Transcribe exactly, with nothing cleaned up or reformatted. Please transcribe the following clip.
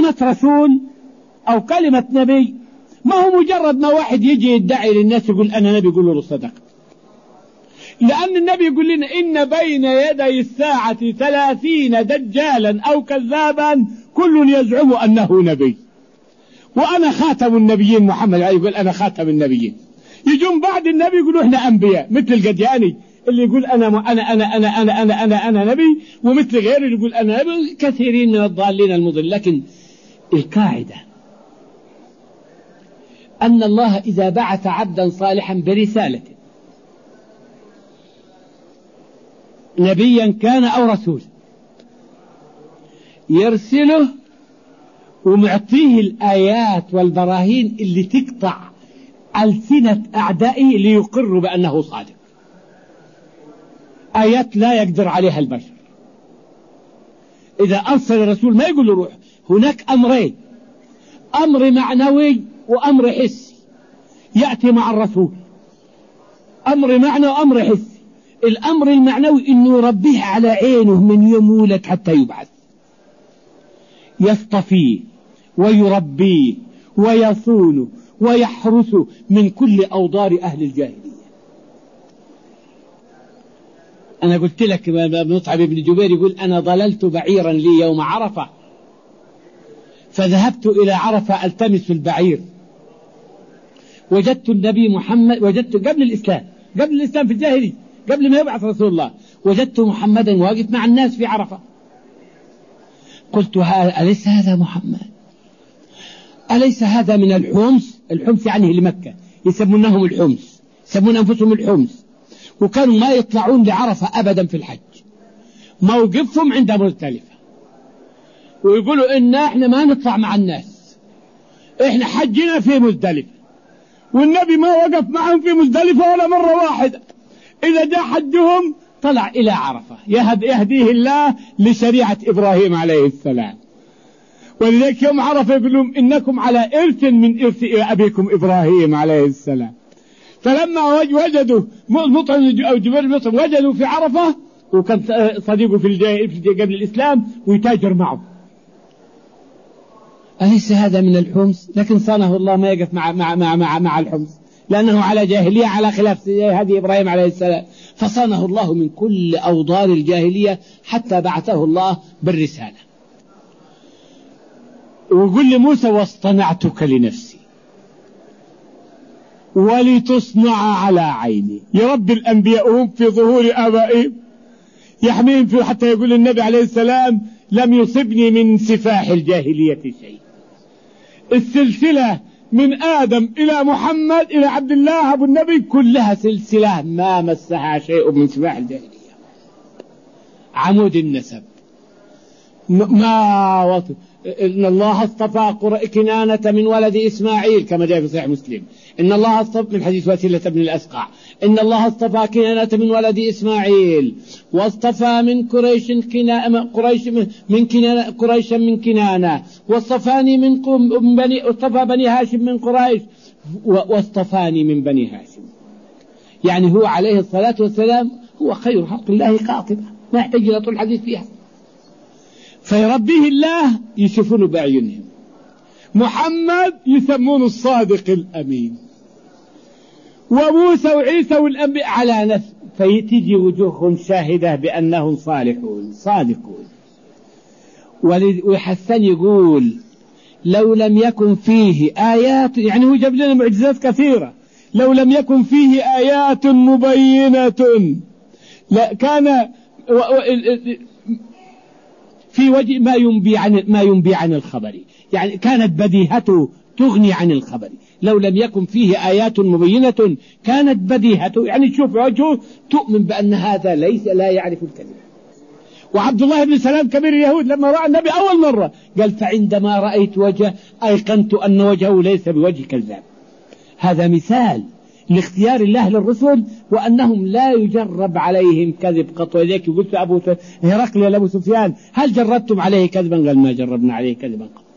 كلمة رسول أو كلمة نبي ما هو مجرد ما واحد يجي يدعي للناس يقول أنا نبي، يقول له صدق، لأن النبي يقول لنا إن بين يدي الساعة ثلاثين دجالا أو كذابا كل يزعم أنه نبي، وأنا خاتم النبيين. محمد يقول أنا خاتم النبيين. يجون بعد النبي يقولوا إحنا أنبياء، مثل القدياني اللي يقول أنا أنا أنا أنا أنا أنا أنا, أنا نبي، ومثل غيره اللي يقول أنا نبي. كثيرين من الضالين المضل. لكن القاعدة أن الله إذا بعث عبدا صالحا برسالة نبيا كان أو رسول يرسله ومعطيه الآيات والبراهين اللي تقطع ألسنة أعدائه ليقروا بأنه صادق، آيات لا يقدر عليها البشر. إذا أرسل الرسول ما يقول له روح. هناك أمرين، أمر معنوي وأمر حسي يأتي مع الرسول، أمر معنى وأمر حسي. الأمر المعنوي إنه يربيه على عينه من يوم ولد حتى يبعث، يصطفيه ويربيه ويصونه ويحرسه من كل أوضار أهل الجاهلية. أنا قلت لك مصعب بن جبير يقول أنا ضللت بعيرا لي يوم عرفة فذهبت إلى عرفة ألتمس البعير، وجدت النبي محمد، وجدت قبل الإسلام قبل الإسلام في الجاهلية قبل ما يبعث رسول الله، وجدت محمدا واقف مع الناس في عرفة. قلت أليس هذا محمد؟ أليس هذا من الحمص؟ الحمص يعني لمكة، يسمونهم الحمص، يسمون أنفسهم الحمص. وكانوا ما يطلعون لعرفة أبدا في الحج، موقفهم عند مزدلفة، ويقولوا إن إحنا ما نطلع مع الناس، إحنا حجنا في مزدلفة. والنبي ما وقف معهم في مزدلفة ولا مرة واحدة. إذا جاء حجهم طلع إلى عرفة، يهد يهديه الله لشريعة إبراهيم عليه السلام. ولذلك يوم عرفة يقول لهم إنكم على إرث من إرث أبيكم إبراهيم عليه السلام. فلما وجدوا مطعم أو جبل مطعم وجدوا في عرفة، وكان صديقه في الجاهلية قبل الإسلام ويتاجر معه. أليس هذا من الحمص؟ لكن صانه الله ما يقف مع مع مع مع, مع الحمص، لأنه على جاهلية على خلاف هدي إبراهيم عليه السلام. فصانه الله من كل أوضار الجاهلية حتى بعثه الله بالرسالة. ويقول لموسى واصطنعتك لنفسي ولتصنع على عيني. يربي الأنبياء هم في ظهور آبائهم، يحميهم فيه، حتى يقول النبي عليه السلام لم يصبني من سفاح الجاهلية شيء. السلسلة من آدم إلى محمد إلى عبد الله أبو النبي كلها سلسلة ما مسها شيء من سفاح الجاهلية. عمود النسب ما وطن. إن الله اصطفى كنانة من ولد إسماعيل كما جاء في صحيح مسلم. إن الله اصطفى من حديث وسيلة بن الأسقع إن الله اصطفى كنانة من ولد إسماعيل، واصطفى من قريش كنا قريش من كنانة قريشا من كنانة، واصطفاني من بني اصطفى بني هاشم من قريش، واصطفاني من بني هاشم. يعني هو عليه الصلاة والسلام هو خير خلق الله قاطبة، ما يحتاج إلى طول الحديث فيها. فيربيه الله يشوفونه بأعينهم. محمد يسمونه الصادق الأمين، وموسى وعيسى والأنبياء على نفس، فيتجي وجوههم شاهدة بأنهم صالحون صادقون. وحسن يقول لو لم يكن فيه آيات، يعني هو جاب لنا معجزات كثيرة، لو لم يكن فيه آيات مبينة لا كان في وجه ما ينبي عن ما ينبي عن الخبر، يعني كانت بديهته تغني عن الخبر. لو لم يكن فيه آيات مبينة كانت بديهته، يعني تشوف وجهه تؤمن بأن هذا ليس لا يعرف الكلمة. وعبد الله بن سلام كبير اليهود لما رأى النبي أول مرة قال فعندما رأيت وجه أيقنت أن وجهه ليس بوجه كذاب. هذا مثال لاختيار الله للرسل وأنهم لا يجرب عليهم كذب قط. وذلك قلت أبو هرقل لأبو سفيان هل جربتم عليه كذبا؟ قال ما جربنا عليه كذبا قط.